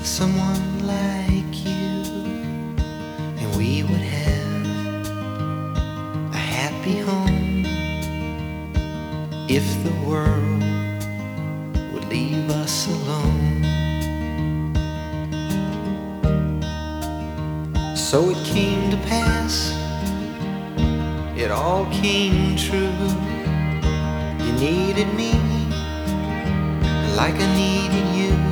someone like you, and we would have a happy home if the world would leave us alone. So it came to pass, it all came true. You needed me like I needed you.